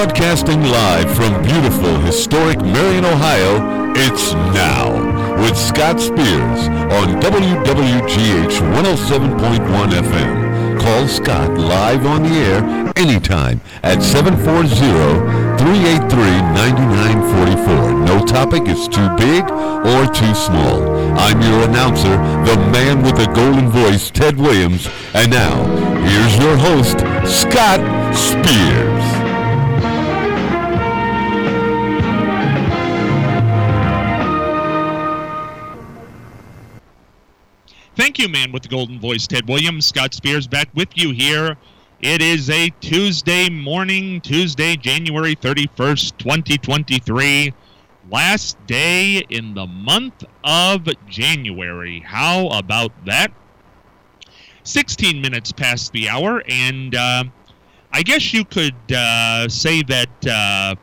Broadcasting live from beautiful, historic Marion, Ohio, it's Now with Scott Spears on WWGH 107.1 FM. Call Scott live on the air anytime at 740-383-9944. No topic is too big or too small. I'm your announcer, the man with the golden voice, Ted Williams. And now, here's your host, Scott Spears. Thank you, man with the golden voice, Ted Williams. Scott Spears back with you here. It is a Tuesday morning, Tuesday, January 31st, 2023. Last day in the month of January. How about that? 16 minutes past the hour, and I guess you could say that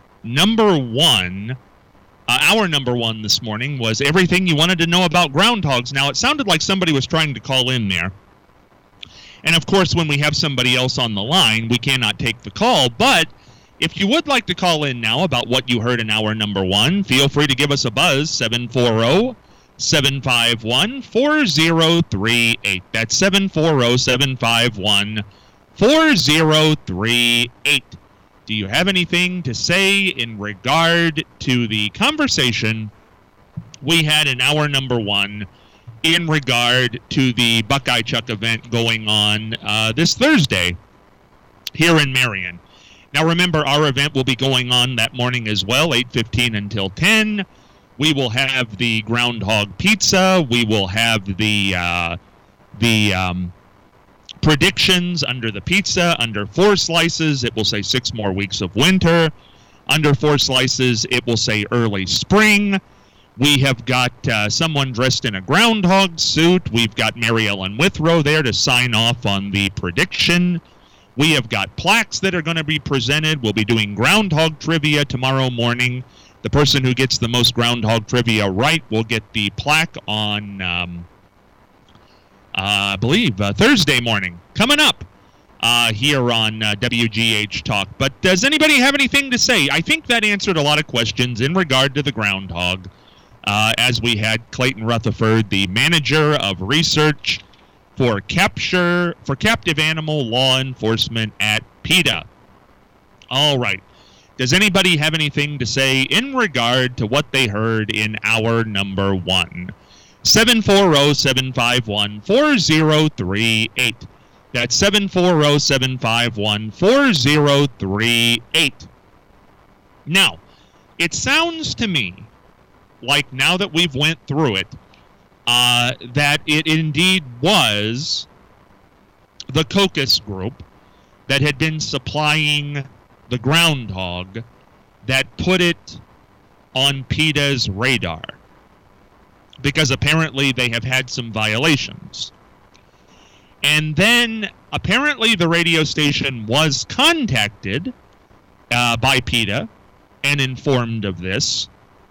our number one this morning was everything you wanted to know about groundhogs. Now, it sounded like somebody was trying to call in there. And, of course, when we have somebody else on the line, we cannot take the call. But if you would like to call in now about what you heard in hour number one, feel free to give us a buzz, 740-751-4038. That's 740-751-4038. Do you have anything to say in regard to the conversation we had in hour number one in regard to the Buckeye Chuck event going on this Thursday here in Marion? Now, remember, our event will be going on that morning as well, 8:15 until 10. We will have the groundhog pizza. We will have the predictions under the pizza. Under 4 slices, it will say 6 more weeks of winter. Under 4 slices, it will say early spring. We have got someone dressed in a groundhog suit. We've got Mary Ellen Withrow there to sign off on the prediction. We have got plaques that are going to be presented. We'll be doing groundhog trivia tomorrow morning. The person who gets the most groundhog trivia right will get the plaque on I believe Thursday morning, coming up here on WGH Talk. But does anybody have anything to say? I think that answered a lot of questions in regard to the groundhog, as we had Clayton Rutherford, the manager of research for captive animal law enforcement at PETA. All right. Does anybody have anything to say in regard to what they heard in hour number one? 740-751-4038. That's 740-751-4038. Now, it sounds to me like now that we've went through it, that it indeed was the Caucus Group that had been supplying the groundhog that put it on PETA's radar, because apparently they have had some violations. And then apparently the radio station was contacted by PETA and informed of this,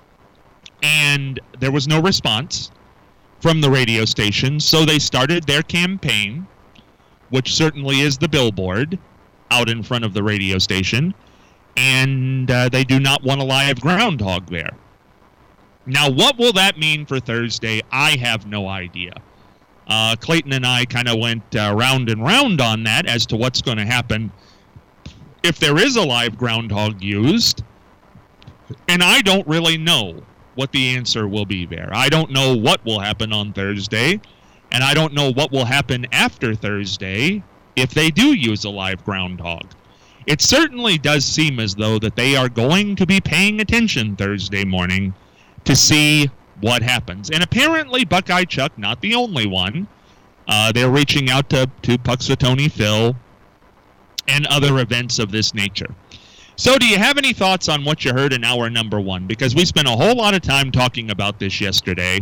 and there was no response from the radio station, so they started their campaign, which certainly is the billboard out in front of the radio station, and they do not want a live groundhog there. Now, what will that mean for Thursday? I have no idea. Clayton and I kind of went round and round on that as to what's going to happen if there is a live groundhog used, and I don't really know what the answer will be there. I don't know what will happen on Thursday, and I don't know what will happen after Thursday if they do use a live groundhog. It certainly does seem as though that they are going to be paying attention Thursday morning to see what happens. And apparently Buckeye Chuck, not the only one. They're reaching out to Puxatony Phil and other events of this nature. So do you have any thoughts on what you heard in hour number one? Because we spent a whole lot of time talking about this yesterday.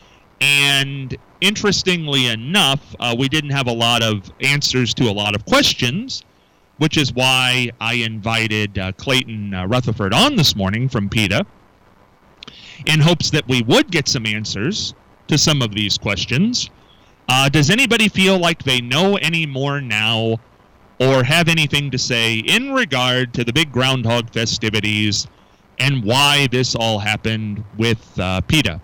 And interestingly enough, we didn't have a lot of answers to a lot of questions, which is why I invited Clayton Rutherford on this morning from PETA in hopes that we would get some answers to some of these questions. Does anybody feel like they know any more now or have anything to say in regard to the big groundhog festivities and why this all happened with PETA.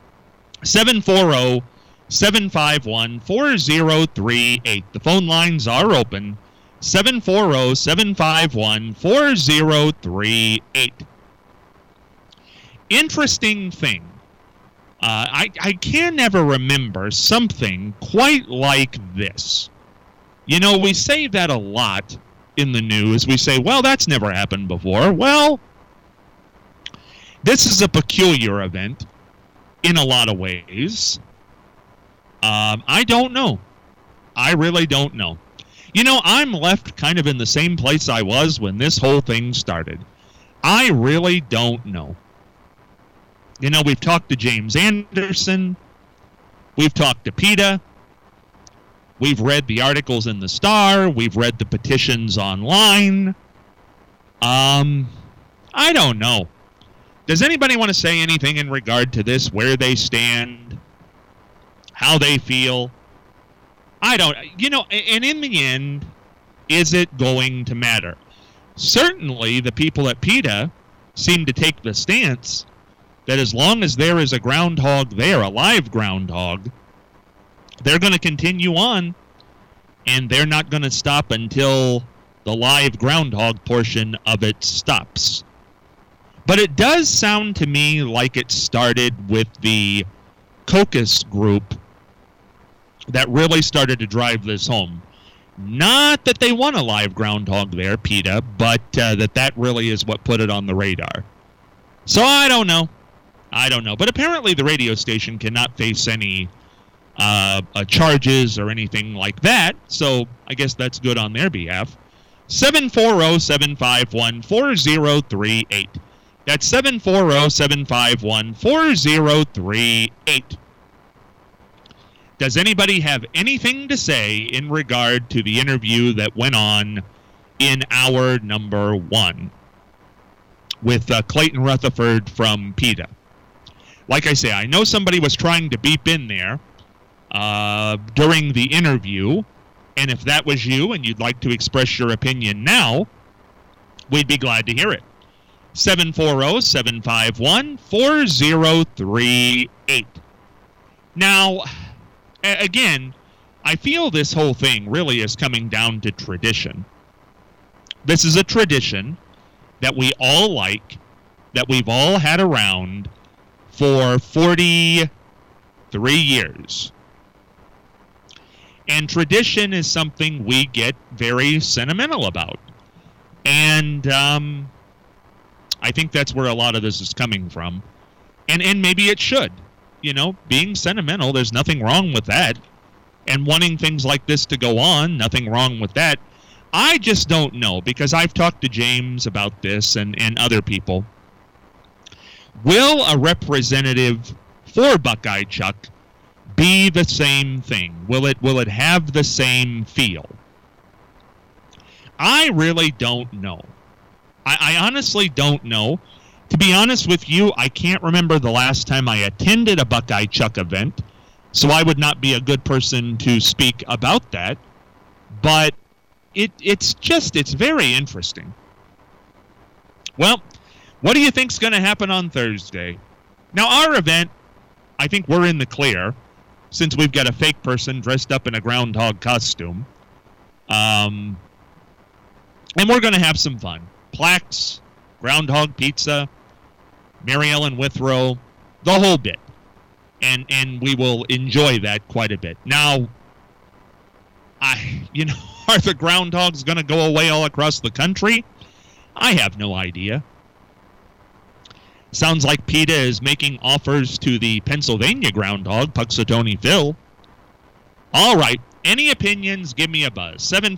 740-751-4038. The phone lines are open. 740-751-4038. Interesting thing. I can never remember something quite like this. You know, we say that a lot in the news. We say, well, that's never happened before. Well, this is a peculiar event in a lot of ways. I don't know. I really don't know. You know, I'm left kind of in the same place I was when this whole thing started. I really don't know. You know, we've talked to James Anderson. We've talked to PETA. We've read the articles in the Star. We've read the petitions online. I don't know. Does anybody want to say anything in regard to this, where they stand, how they feel? I don't, you know, and in the end, is it going to matter? Certainly, the people at PETA seem to take the stance that as long as there is a groundhog there, a live groundhog, they're going to continue on, and they're not going to stop until the live groundhog portion of it stops. But it does sound to me like it started with the caucus group that really started to drive this home. Not that they want a live groundhog there, PETA, but that really is what put it on the radar. So I don't know. But apparently the radio station cannot face any charges or anything like that, so I guess that's good on their behalf. 740-751-4038. That's 740-751-4038. Does anybody have anything to say in regard to the interview that went on in hour number 1 with Clayton Rutherford from PETA? Like I say, I know somebody was trying to beep in there during the interview, and if that was you and you'd like to express your opinion now, we'd be glad to hear it. 740-751-4038. Now, again, I feel this whole thing really is coming down to tradition. This is a tradition that we all like, that we've all had around for 43 years. And tradition is something we get very sentimental about. And I think that's where a lot of this is coming from. And maybe it should. You know, being sentimental, there's nothing wrong with that. And wanting things like this to go on, nothing wrong with that. I just don't know, because I've talked to James about this and other people. Will a representative for Buckeye Chuck be the same thing? Will it have the same feel? I really don't know. I honestly don't know. To be honest with you, I can't remember the last time I attended a Buckeye Chuck event, so I would not be a good person to speak about that. But it's very interesting. Well, what do you think's going to happen on Thursday? Now, our event, I think we're in the clear, since we've got a fake person dressed up in a groundhog costume. And we're going to have some fun. Plaques, groundhog pizza, Mary Ellen Withrow, the whole bit. And we will enjoy that quite a bit. Now, are the groundhogs going to go away all across the country? I have no idea. Sounds like PETA is making offers to the Pennsylvania groundhog, Puxatawny Phil. All right. Any opinions, give me a buzz.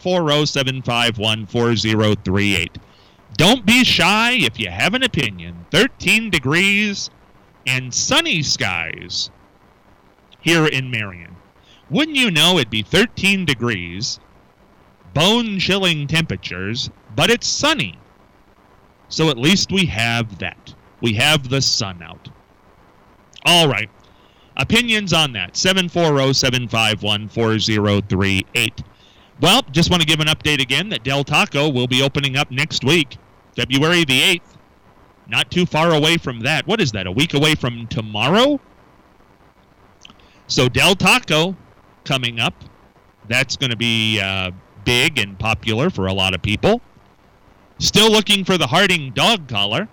740-751-4038. Don't be shy if you have an opinion. 13 degrees and sunny skies here in Marion. Wouldn't you know it'd be 13 degrees, bone-chilling temperatures, but it's sunny. So at least we have that. We have the sun out. All right. Opinions on that. 740-751-4038. Well, just want to give an update again that Del Taco will be opening up next week, February the 8th. Not too far away from that. What is that, a week away from tomorrow? So Del Taco coming up. That's going to be big and popular for a lot of people. Still looking for the Harding dog collar.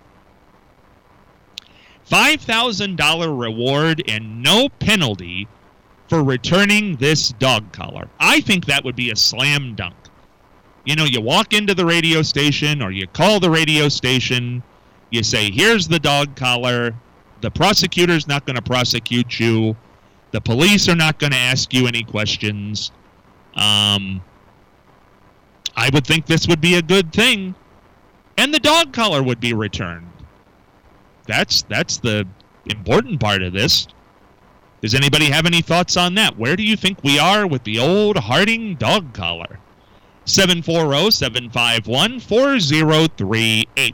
$5,000 reward and no penalty for returning this dog collar. I think that would be a slam dunk. You know, you walk into the radio station or you call the radio station, you say, here's the dog collar. The prosecutor's not going to prosecute you. The police are not going to ask you any questions. I would think this would be a good thing. And the dog collar would be returned. That's the important part of this. Does anybody have any thoughts on that? Where do you think we are with the old Harding dog collar? 740-751-4038.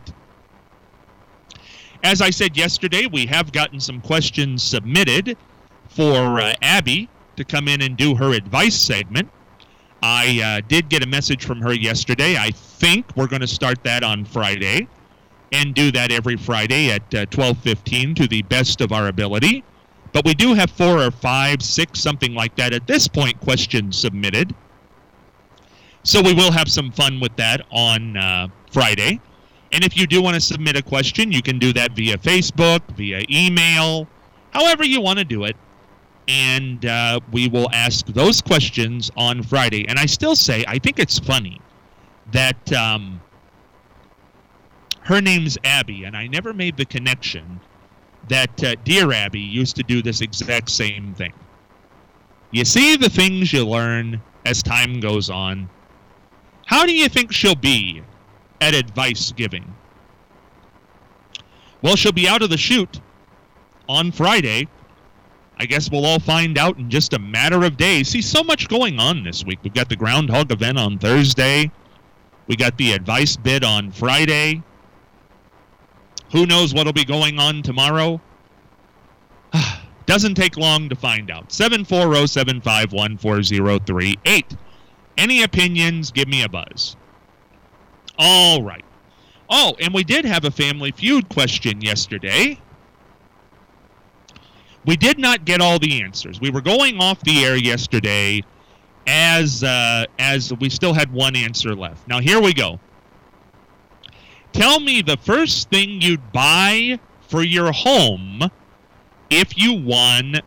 As I said yesterday, we have gotten some questions submitted for Abby to come in and do her advice segment. I did get a message from her yesterday. I think we're going to start that on Friday and do that every Friday at 12:15 to the best of our ability. But we do have 4 or 5, 6, something like that at this point, questions submitted. So we will have some fun with that on Friday. And if you do want to submit a question, you can do that via Facebook, via email, however you want to do it. And we will ask those questions on Friday. And I still say, I think it's funny that her name's Abby, and I never made the connection that Dear Abby used to do this exact same thing. You see the things you learn as time goes on. How do you think she'll be at advice giving? Well, she'll be out of the chute on Friday. I guess we'll all find out in just a matter of days. See, so much going on this week. We've got the Groundhog event on Thursday. We got the advice bid on Friday. Who knows what'll be going on tomorrow? Doesn't take long to find out. 740-751-4038. Any opinions, give me a buzz. All right. Oh, and we did have a Family Feud question yesterday. We did not get all the answers. We were going off the air yesterday as we still had one answer left. Now, here we go. Tell me the first thing you'd buy for your home if you won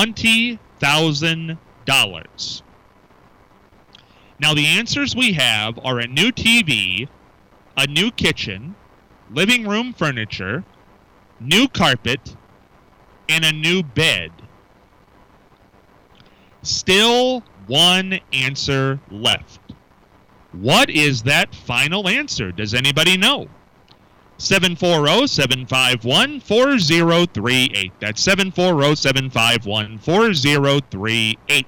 $20,000. Now, the answers we have are a new TV, a new kitchen, living room furniture, new carpet, and a new bed. Still one answer left. What is that final answer? Does anybody know? 740-751-4038. That's 740-751-4038.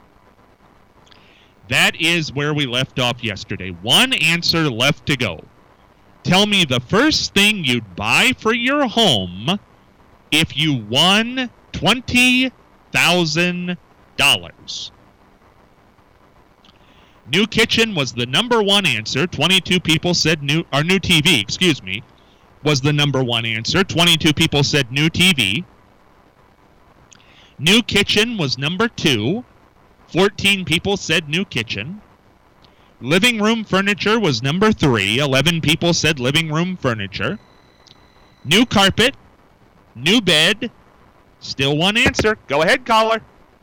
That is where we left off yesterday. One answer left to go. Tell me the first thing you'd buy for your home if you won $20,000. New kitchen was the number one answer. 22 people said new TV, was the number one answer. 22 people said new TV. New kitchen was number 2. 14 people said new kitchen. Living room furniture was number 3. 11 people said living room furniture. New carpet, new bed, still one answer. Go ahead, caller.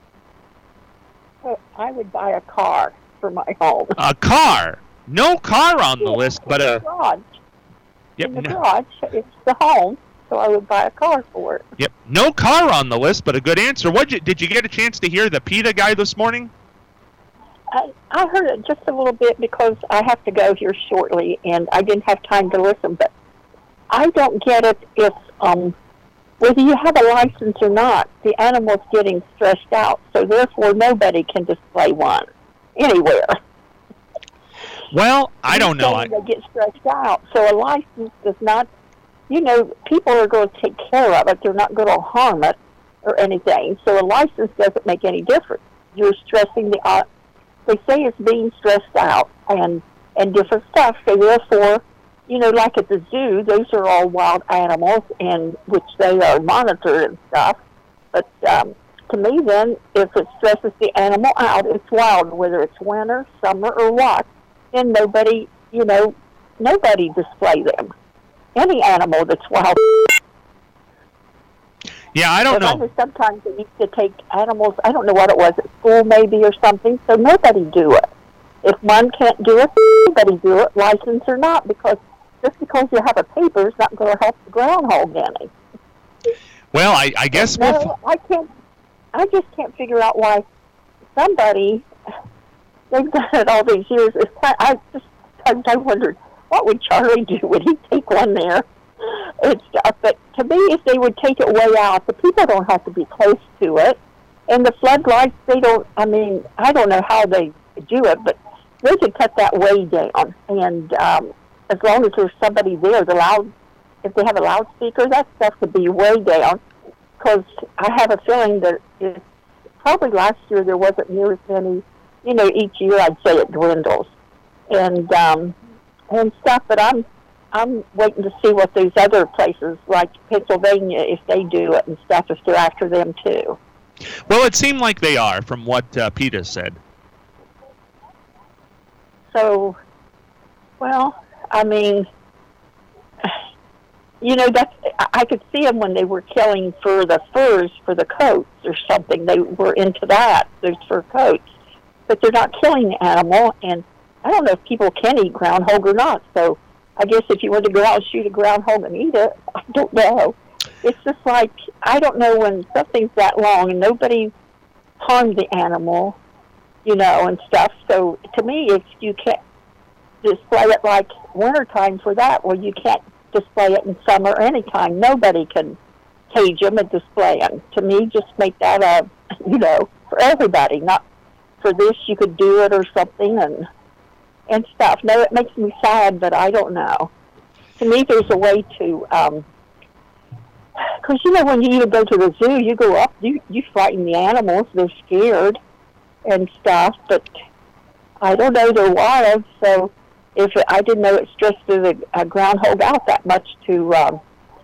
I would buy a car for my home. A car? No car on the list, but a garage. Yep. In the garage, it's the home, so I would buy a car for it. Yep. No car on the list, but a good answer. Did you get a chance to hear the PETA guy this morning? I heard it just a little bit because I have to go here shortly, and I didn't have time to listen. But I don't get it if whether you have a license or not, the animal's getting stressed out, so therefore nobody can display one anywhere. Well, I don't know. They get stressed out, so a license does not. People are going to take care of it. They're not going to harm it or anything. So a license doesn't make any difference. You're stressing the they say it's being stressed out and different stuff. So therefore, like at the zoo, those are all wild animals, and which they are monitored and stuff. But to me, then, if it stresses the animal out, it's wild, whether it's winter, summer, or what. Then nobody display them. Any animal that's wild. Yeah, I don't know. Sometimes they used to take animals, I don't know what it was, at school maybe or something, so nobody do it. If one can't do it, nobody do it, license or not, because just because you have a paper is not going to help the groundhog any. Well, I guess I just can't figure out why somebody, they've done it all these years. I wondered, what would Charlie do? Would he take one there? And stuff. But to me, if they would take it way out, the people don't have to be close to it. And the floodlights, I don't know how they do it, but they could cut that way down. And as long as there's somebody there, if they have a loudspeaker, that stuff could be way down. Because I have a feeling that probably last year there wasn't near as many. Each year I'd say it dwindles, and stuff. But I'm waiting to see what these other places like Pennsylvania, if they do it and stuff, if they're after them too. Well, it seemed like they are, from what PETA said. So, I could see them when they were killing for the furs, for the coats or something. They were into that, those fur coats. But they're not killing the animal, and I don't know if people can eat groundhog or not. So I guess if you were to go out and shoot a groundhog and eat it, I don't know. It's just like, I don't know when something's that long and nobody harmed the animal, and stuff. So to me, if you can't display it like wintertime for that, well, you can't display it in summer or anytime. Nobody can cage them and display them. To me, just make that for everybody, not for this you could do it or something and stuff. No, it makes me sad, but I don't know. To me, there's a way to, because when you even go to the zoo, you go up, you frighten the animals, they're scared and stuff, but I don't know, they're wild, so I didn't know it stressed the groundhog out that much to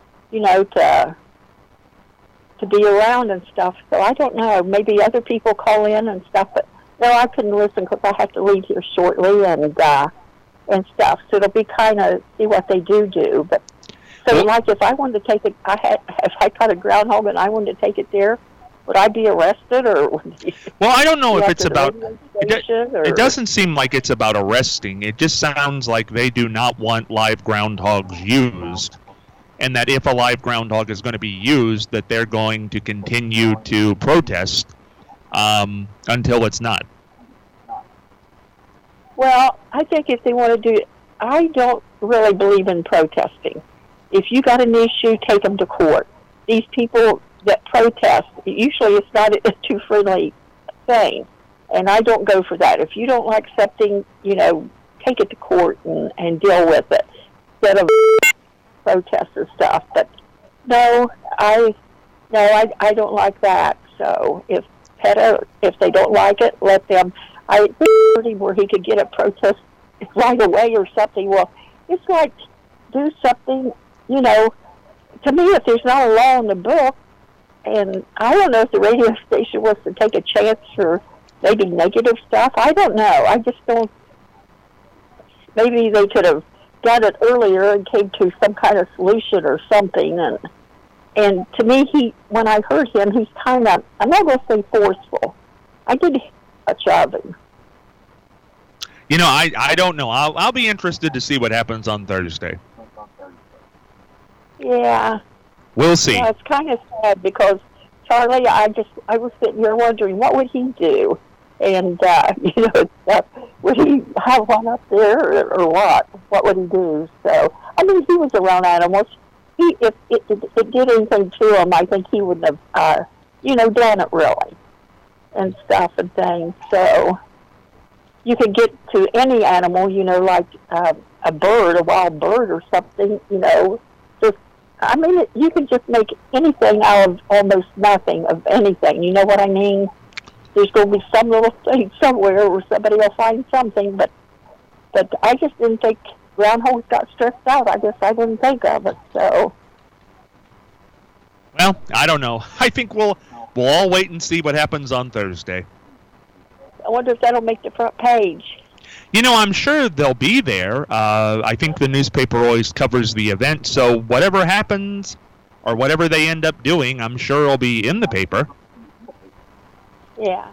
be around and stuff. So I don't know. Maybe other people call in and stuff, but no, I couldn't listen because I have to leave here shortly and stuff. So it'll be kind of see what they do. But so like if I wanted to take it, if I caught a groundhog and I wanted to take it there, would I be arrested or? Well, I don't know if it's about. It doesn't seem like it's about arresting. It just sounds like they do not want live groundhogs used, and that if a live groundhog is going to be used, that they're going to continue to protest until it's not. Well, I think if they want to do it, I don't really believe in protesting. If you got an issue, take them to court. These people that protest, usually it's not a too friendly thing, and I don't go for that. If you don't like something, take it to court and deal with it instead of protest and stuff. But no, I don't like that. So if PETA, if they don't like it, let them. I heard him where he could get a protest right away or something. Well, it's like do something, to me, if there's not a law in the book, and I don't know if the radio station wants to take a chance for maybe negative stuff. I don't know. I just don't. Maybe they could have done it earlier and came to some kind of solution or something. And to me, when I heard him, he's kind of, I'm not going to say forceful. I did much of him. I don't know. I'll be interested to see what happens on Thursday. Yeah. We'll see. Yeah, it's kind of sad because Charlie, I was sitting here wondering what would he do, and would he have one up there or what? What would he do? So he was around animals. If it did anything to him, I think he wouldn't have done it really, and stuff and things. So you could get to any animal, like a bird, a wild bird or something, you can just make anything out of almost nothing, of anything. You know what I mean? there's going to be some little thing somewhere where somebody will find something, but I just didn't think groundhogs got stressed out. I guess I didn't think of it, so. Well, I don't know. I think we'll all wait and see what happens on Thursday. I wonder if that'll make the front page. You know, I'm sure they'll be there. I think the newspaper always covers the event, so whatever happens or whatever they end up doing, I'm sure it'll be in the paper. Yeah.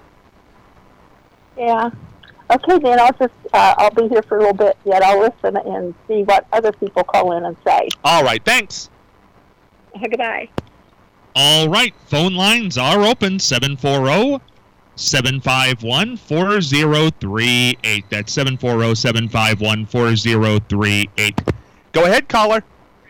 Yeah. Okay, then I'll be here for a little bit yet. I'll listen and see what other people call in and say. All right, thanks. Goodbye. All right, phone lines are open, 740-751-4038. That's 740-751-4038. Go ahead, caller.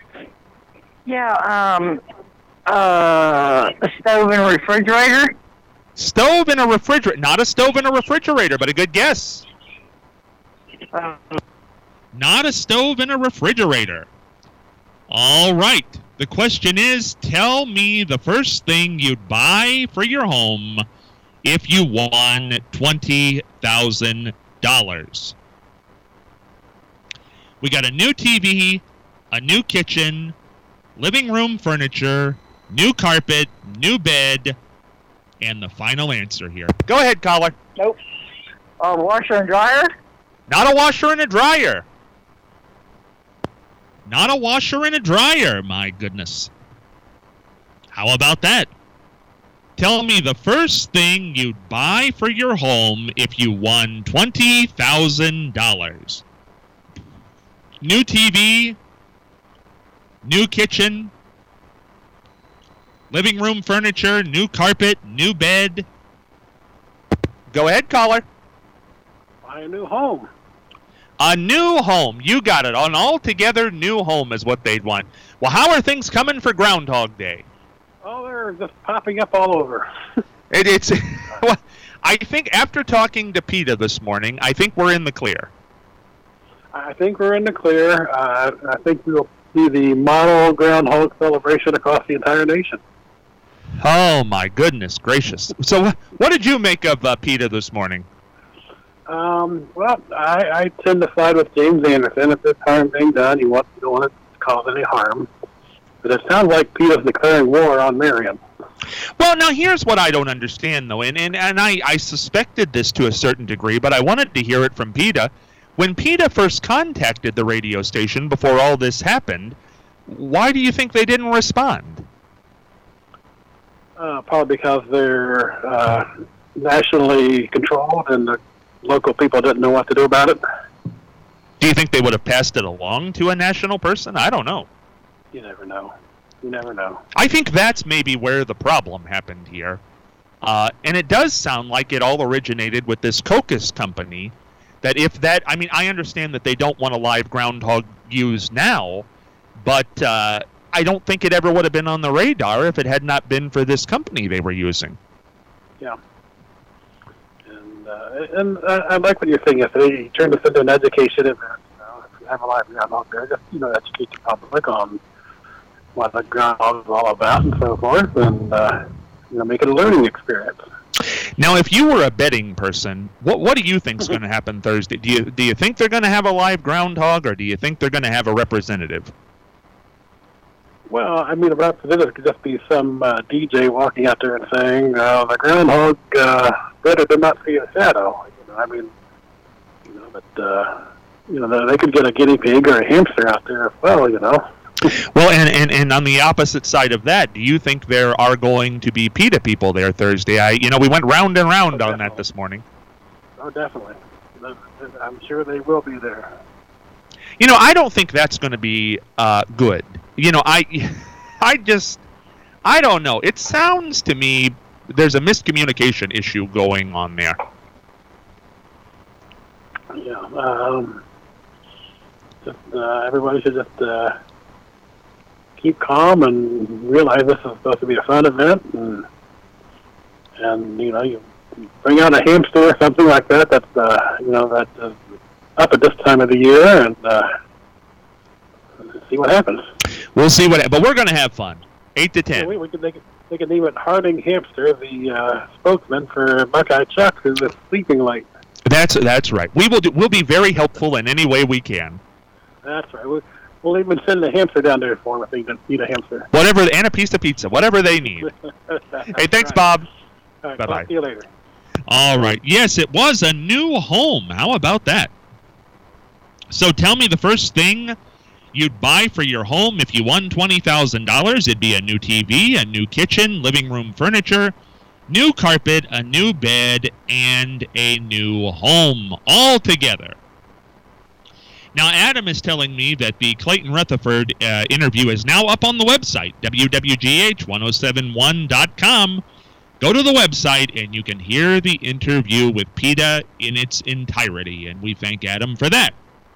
Yeah, a stove and a refrigerator? Stove and a refrigerator. Not a stove and a refrigerator, but a good guess. Not a stove and a refrigerator. All right. The question is, tell me the first thing you'd buy for your home if you won $20,000. We got a new TV, a new kitchen, living room furniture, new carpet, new bed, and the final answer here. Go ahead, caller. Nope. A washer and dryer? Not a washer and a dryer. Not a washer and a dryer, my goodness. How about that? Tell me the first thing you'd buy for your home if you won $20,000. New TV, new kitchen, living room furniture, new carpet, new bed. Go ahead, caller. Buy a new home. A new home. You got it. An altogether new home is what they'd want. Well, how are things coming for Groundhog Day? Oh, they're just popping up all over. It's. Well, I think after talking to PETA this morning, I think we're in the clear. I think we're in the clear. I think we'll see the model groundhog celebration across the entire nation. Oh, my goodness gracious. So what did you make of PETA this morning? Well, I tend to side with James Anderson. If there's harm being done, you don't want it to cause any harm. But it sounds like PETA's declaring war on Marion. Well, now here's what I don't understand, though, and I suspected this to a certain degree, but I wanted to hear it from PETA. When PETA first contacted the radio station before all this happened, why do you think they didn't respond? Probably because they're nationally controlled and the local people didn't know what to do about it. Do you think they would have passed it along to a national person? I don't know. You never know. You never know. I think that's maybe where the problem happened here. And it does sound like it all originated with this Cocos company. That if that, I mean, I understand that they don't want a live groundhog used now, but I don't think it ever would have been on the radar if it had not been for this company they were using. Yeah. And I like what you're saying. If they turn this into an education event, if you have a live groundhog there, just educate the public on what the groundhog is all about and so forth, and make it a learning experience. Now, if you were a betting person, what do you think is going to happen Thursday? Do you think they're going to have a live groundhog, or do you think they're going to have a representative? Well, I mean, a representative could just be some DJ walking out there and saying, the groundhog better did not see a shadow. They could get a guinea pig or a hamster out there as well, Well, and on the opposite side of that, do you think there are going to be PETA people there Thursday? We went round and round on that this morning. Oh, definitely. I'm sure they will be there. I don't think that's going to be good. I don't know. It sounds to me there's a miscommunication issue going on there. Yeah. Everybody should just keep calm and realize this is supposed to be a fun event, and you bring out a hamster or something like that. That's that's up at this time of the year, and see what happens. We'll see but we're going to have fun. 8 to 10. We could make it. Thinking even Harding Hamster, the spokesman for Buckeye Chuck, who was sleeping late. That's right. We'll be very helpful in any way we can. That's right. We'll even send the hamster down there for him if they need a hamster. Whatever, and a piece of pizza, whatever they need. Hey, thanks, right. Bob. All right, Bye-bye. talk to you later. All right. Yes, it was a new home. How about that? So tell me the first thing you'd buy for your home if you won $20,000. It'd be a new TV, a new kitchen, living room furniture, new carpet, a new bed, and a new home all together. Now, Adam is telling me that the Clayton Rutherford interview is now up on the website, wwgh1071.com. Go to the website, and you can hear the interview with PETA in its entirety, and we thank Adam for that.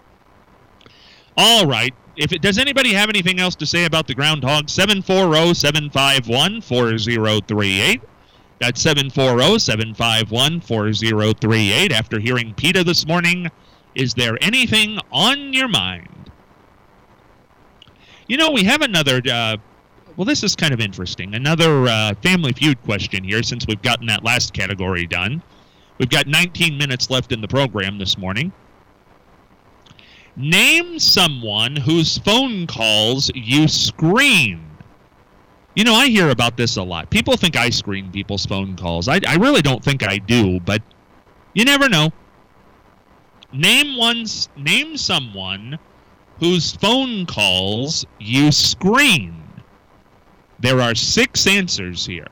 All right. Does anybody have anything else to say about the groundhog? 740-751-4038. That's 740-751-4038. After hearing PETA this morning, is there anything on your mind? You know, we have another, well, this is kind of interesting. Another Family Feud question here, since we've gotten that last category done. We've got 19 minutes left in the program this morning. Name someone whose phone calls you screen. You know, I hear about this a lot. People think I screen people's phone calls. I really don't think I do, but you never know. Name someone whose phone calls you screen. There are 6 answers here.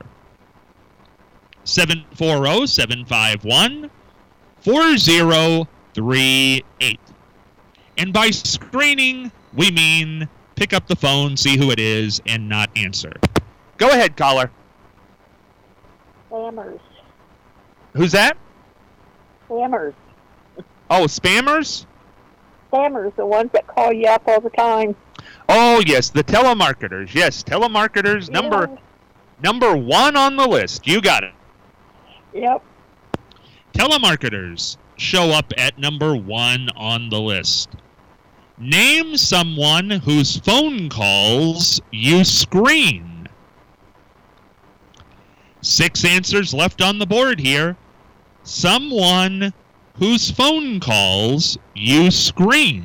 740-751-4038. And by screening, we mean pick up the phone, see who it is, and not answer. Go ahead, caller. Spammers. Who's that? Spammers. Oh, spammers? Spammers, the ones that call you up all the time. Oh, yes, the telemarketers. Yes, telemarketers, Yeah. number 1 on the list. You got it. Yep. Telemarketers show up at number 1 on the list. Name someone whose phone calls you screen. 6 answers left on the board here. Someone whose phone calls you screen.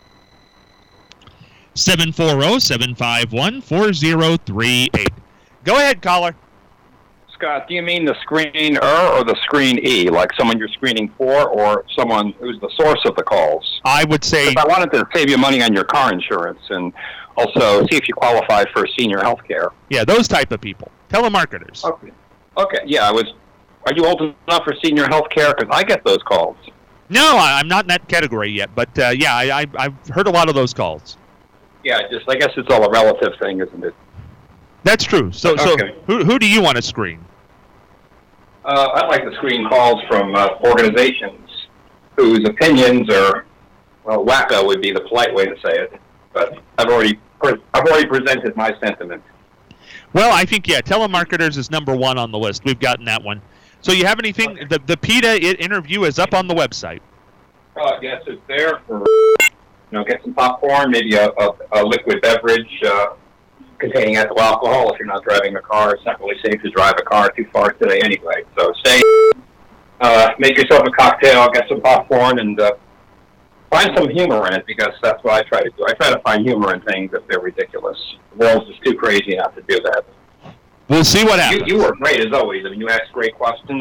740-751-4038. Go ahead, caller. Scott, do you mean the screener or the screenee, like someone you're screening for, or someone who's the source of the calls? I would say... If I wanted to save you money on your car insurance and also see if you qualify for senior health care. Yeah, those type of people. Telemarketers. Okay, yeah, are you old enough for senior health care? Because I get those calls. No, I'm not in that category yet, but yeah, I've heard a lot of those calls. Yeah, I guess it's all a relative thing, isn't it? That's true. So Okay. who do you want to screen? I'd like to screen calls from organizations whose opinions are, well, wacko would be the polite way to say it, but I've already presented my sentiment. Well, I think, yeah, telemarketers is number 1 on the list. We've gotten that one. So you have anything? Okay. The PETA interview is up on the website. Yes, it's there for, get some popcorn, maybe a liquid beverage containing ethyl alcohol if you're not driving a car. It's not really safe to drive a car too far today anyway. So stay, make yourself a cocktail, get some popcorn, and find some humor in it, because that's what I try to do. I try to find humor in things if they're ridiculous. The world's just too crazy not to do that. We'll see what happens. You were great as always. I mean, you asked great questions.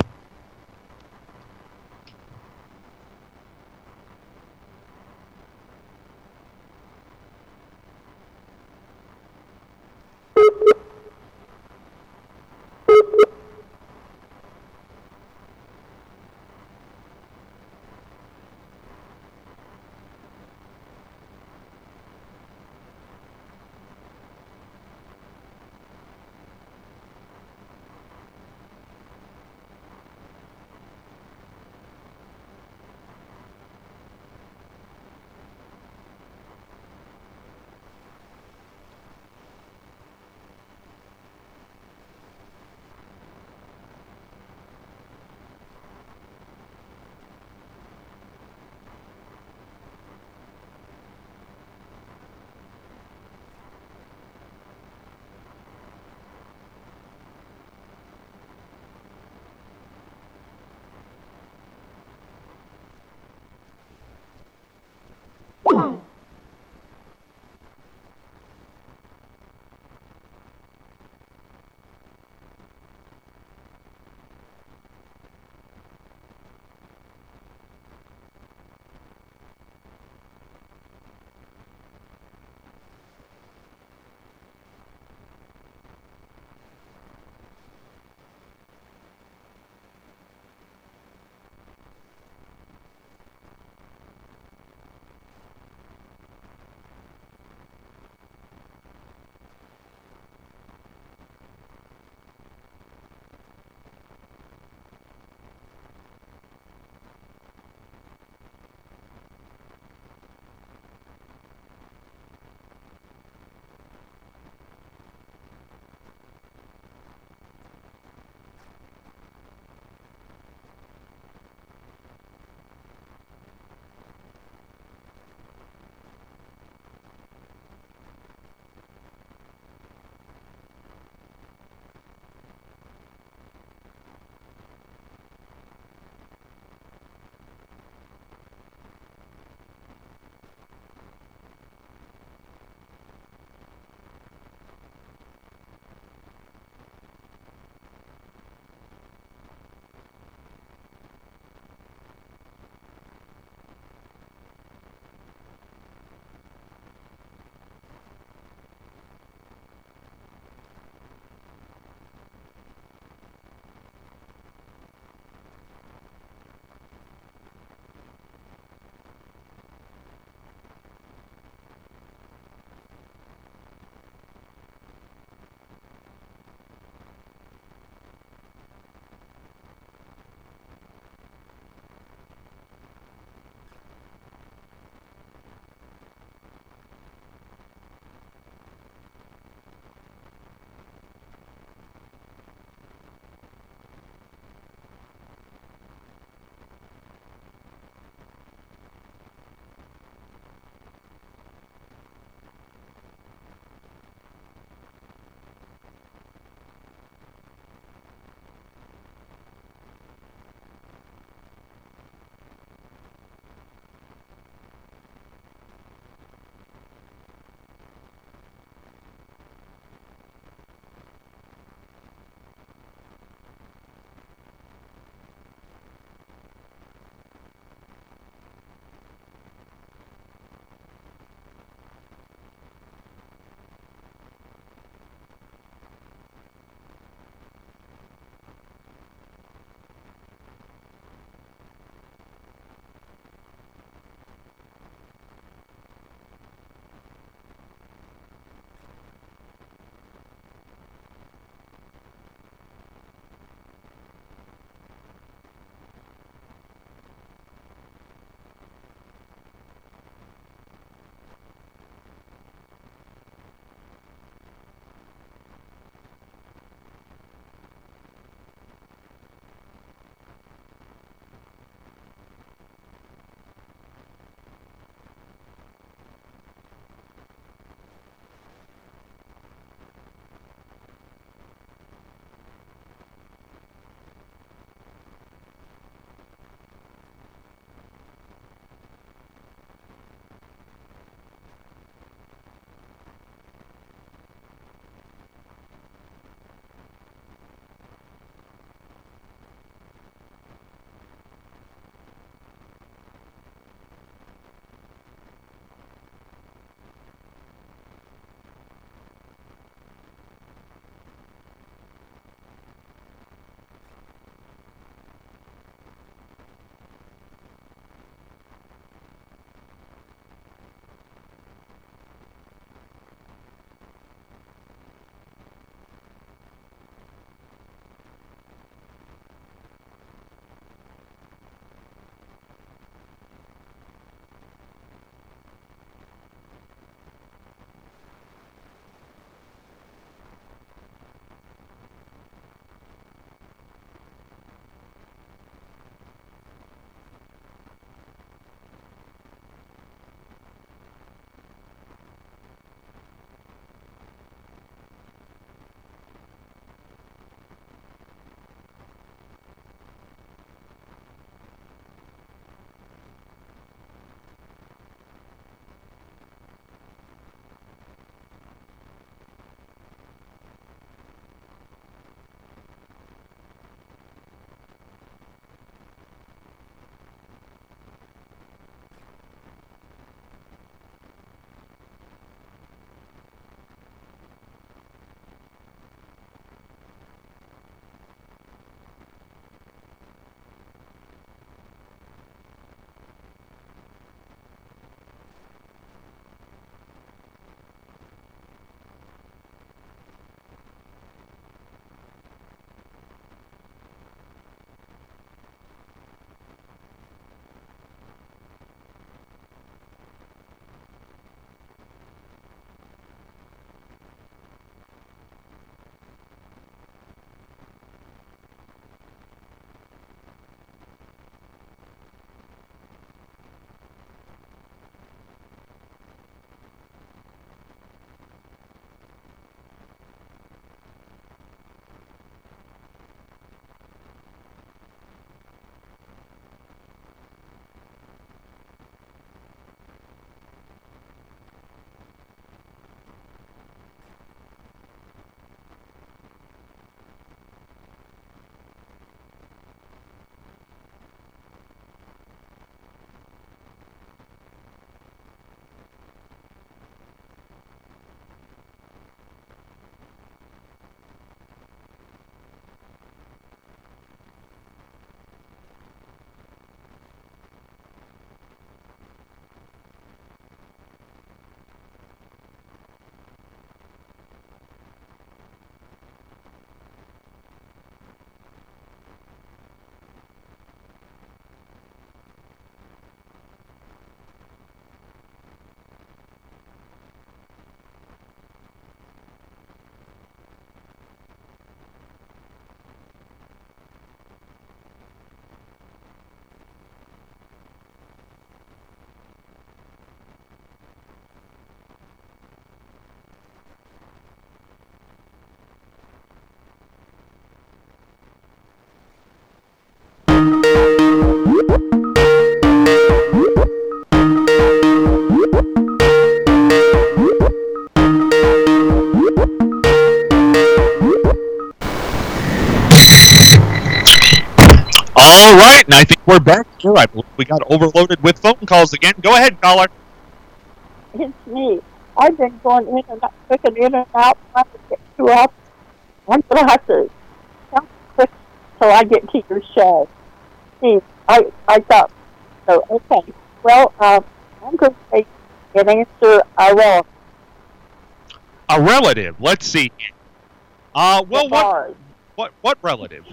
right, and I think we're back here. I believe we got overloaded with phone calls again. Go ahead, caller. It's me. I've been going in and out, clicking in and out, trying to get you up. I'm going to have to jump quick till I get to your show. See, I thought, so, okay. Well, I'm going to take an answer I will. A relative. Let's see. Well, what relative?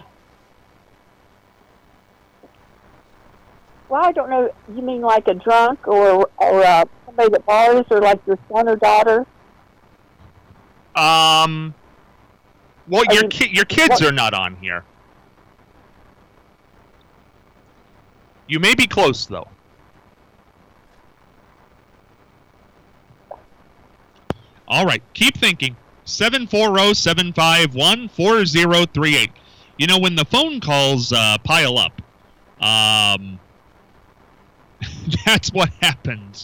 Well, I don't know. You mean like a drunk or somebody that bars, or like your son or daughter? Well, your kids are not on here. You may be close, though. All right, keep thinking. 740-751-4038. You know, when the phone calls pile up, that's what happens.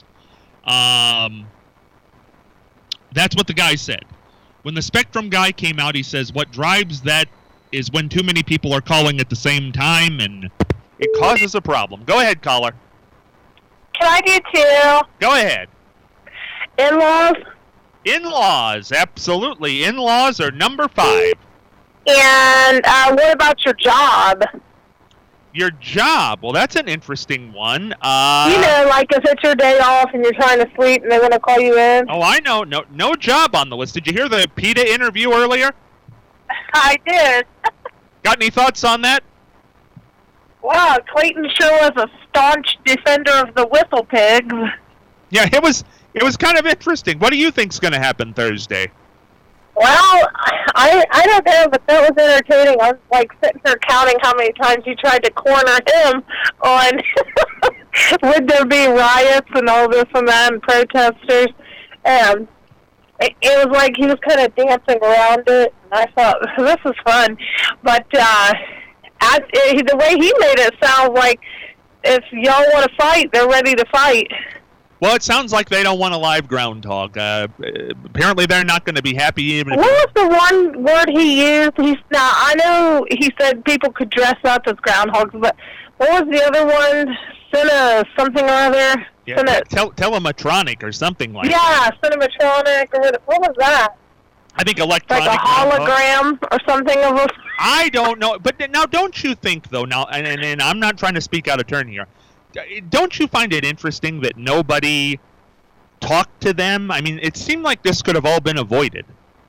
That's what the guy said. When the Spectrum guy came out, he says, what drives that is when too many people are calling at the same time, and it causes a problem. Go ahead, caller. Can I do two? Go ahead. In-laws? In-laws, absolutely. In-laws are number 5. And what about your job? Your job? Well, that's an interesting one. You know, like if it's your day off and you're trying to sleep and they want to call you in. Oh, I know. No job on the list. Did you hear the PETA interview earlier? I did. Got any thoughts on that? Wow, Clayton sure was a staunch defender of the whistle pigs. Yeah, it was kind of interesting. What do you think's going to happen Thursday? Well, I don't know, but that was entertaining. I was like sitting here counting how many times you tried to corner him on would there be riots and all this and that and protesters. And it was like he was kind of dancing around it. And I thought, this is fun. But the way he made it sound like if y'all want to fight, they're ready to fight. Well, it sounds like they don't want a live groundhog. Apparently, they're not going to be happy even if... What was the one word he used? Now, I know he said people could dress up as groundhogs, but what was the other one? Something or other? Yeah, telematronic or something like that. Yeah, cinematronic. Or what was that? I think electronic. Like a hologram or something of a... I don't know. But now, don't you think, though, now, and I'm not trying to speak out of turn here, don't you find it interesting that nobody talked to them? I mean, it seemed like this could have all been avoided.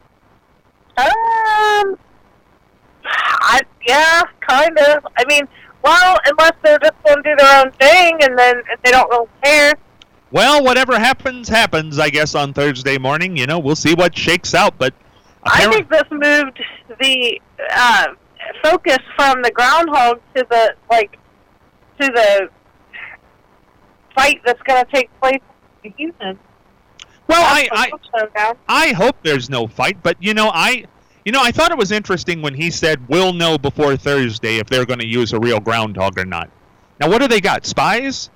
Yeah, kind of. I mean, well, unless they're just going to do their own thing and then they don't really care. Well, whatever happens, I guess, on Thursday morning. You know, we'll see what shakes out. But I think this moved the focus from the groundhog to the fight that's going to take place in Houston. Well, I hope there's no fight, but I thought it was interesting when he said we'll know before Thursday if they're going to use a real groundhog or not. Now, what do they got? Spies?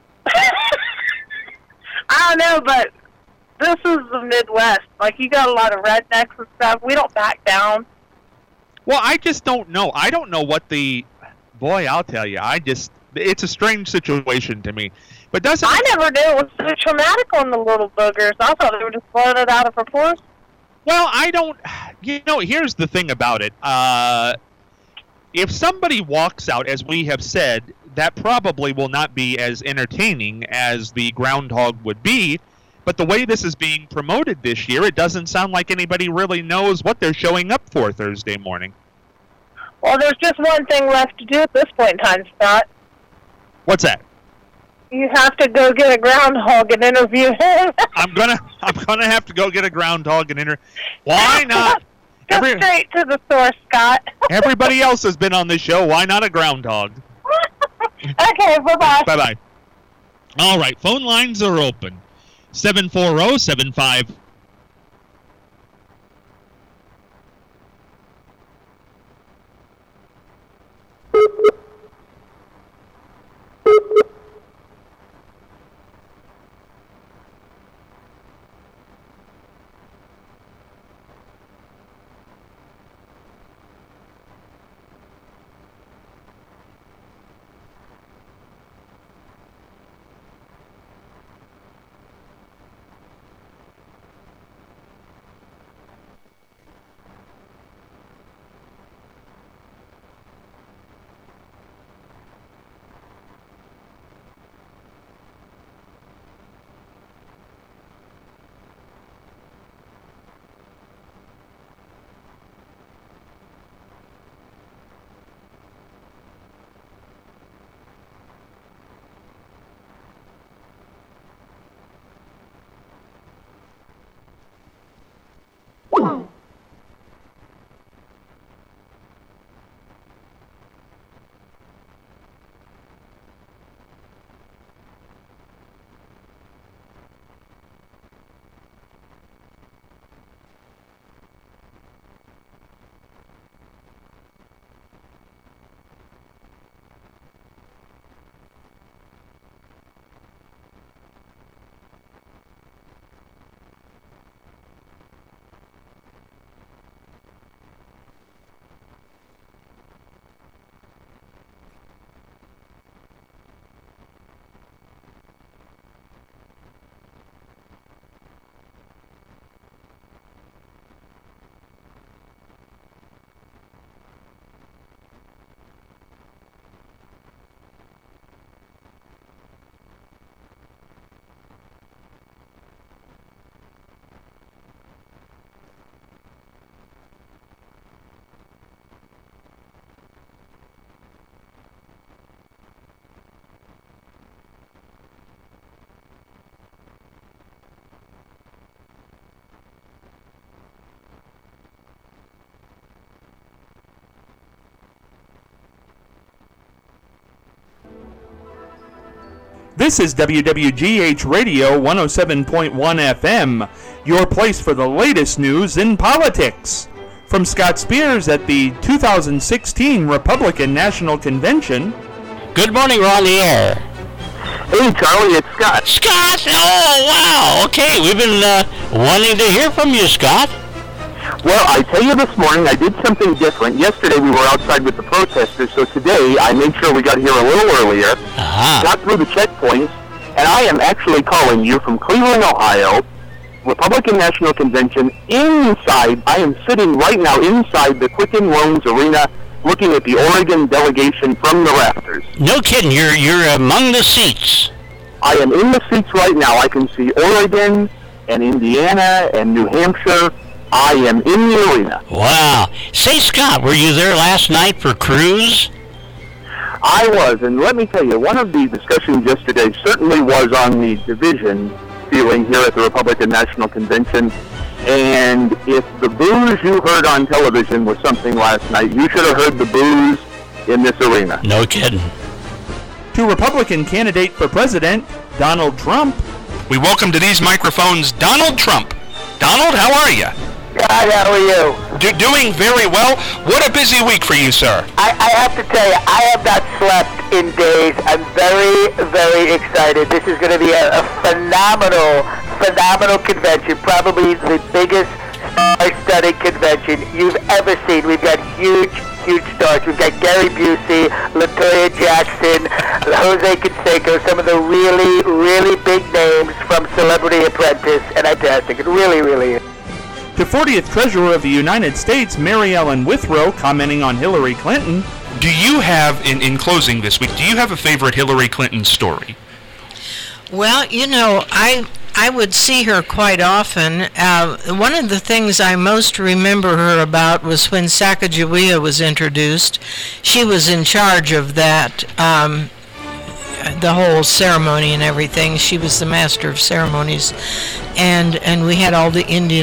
I don't know, but this is the Midwest. Like, you got a lot of rednecks and stuff. We don't back down. Well, I just don't know. I don't know what boy, I'll tell you. It's a strange situation to me. But I never knew it was so traumatic on the little boogers. I thought they were just blowing it out of proportion. Well, I don't... here's the thing about it. If somebody walks out, as we have said, that probably will not be as entertaining as the groundhog would be. But the way this is being promoted this year, it doesn't sound like anybody really knows what they're showing up for Thursday morning. Well, there's just one thing left to do at this point in time, Scott. What's that? You have to go get a groundhog and interview him. I'm gonna have to go get a groundhog and interview. Why not? Go straight to the source, Scott. Everybody else has been on this show. Why not a groundhog? Okay, bye-bye. Bye-bye. All right, phone lines are open. 740-75... This is WWGH Radio 107.1 FM, your place for the latest news in politics. From Scott Spears at the 2016 Republican National Convention. Good morning, we're on the air. Hey, Charlie, it's Scott. Scott! Oh, wow. Okay, we've been wanting to hear from you, Scott. Well, I tell you, this morning I did something different. Yesterday we were outside with the protesters, so today I made sure we got here a little earlier, got through the checkpoints, and I am actually calling you from Cleveland, Ohio, Republican National Convention, inside. I am sitting right now inside the Quicken Loans Arena, looking at the Oregon delegation from the rafters. No kidding, you're among the seats. I am in the seats right now. I can see Oregon and Indiana and New Hampshire. I am in the arena. Wow. Say, Scott, were you there last night for Cruz? I was, and let me tell you, one of the discussions yesterday certainly was on the division feeling here at the Republican National Convention. And if the boos you heard on television was something last night, you should have heard the boos in this arena. No kidding. To Republican candidate for president, Donald Trump. We welcome to these microphones Donald Trump. Donald, how are you? Hi, how are you? Doing very well. What a busy week for you, sir. I have to tell you, I have not slept in days. I'm very, very excited. This is going to be a phenomenal convention, probably the biggest star-studded convention you've ever seen. We've got huge stars. We've got Gary Busey, LaToya Jackson, Jose Canseco, some of the really, really big names from Celebrity Apprentice, and fantastic. It really, really is. To 40th Treasurer of the United States, Mary Ellen Withrow, commenting on Hillary Clinton. Do you have, in closing this week, do you have a favorite Hillary Clinton story? Well, you know, I would see her quite often. One of the things I most remember her about was when Sacagawea was introduced. She was in charge of that, the whole ceremony and everything. She was the master of ceremonies, and we had all the Indian